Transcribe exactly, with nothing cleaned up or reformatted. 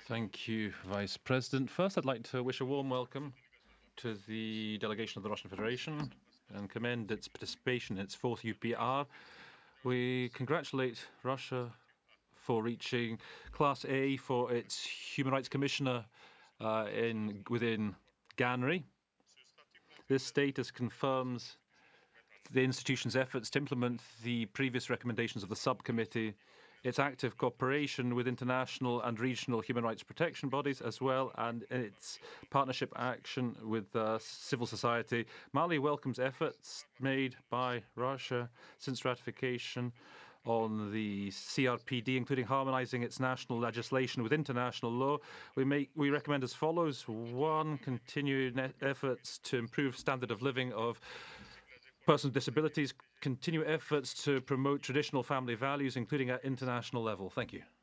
Thank you, Vice President. First, I'd like to wish a warm welcome to the delegation of the Russian Federation and commend its participation in its fourth U P R. We congratulate Russia for reaching Class A for its Human Rights Commissioner uh, in within January. This status confirms the institution's efforts to implement the previous recommendations of the subcommittee, its active cooperation with international and regional human rights protection bodies, as well, and its partnership action with uh, civil society. Mali welcomes efforts made by Russia since ratification on the C R P D, including harmonizing its national legislation with international law. We make we recommend as follows: one, continued efforts to improve standard of living of persons with disabilities, continue efforts to promote traditional family values, including at international level. Thank you.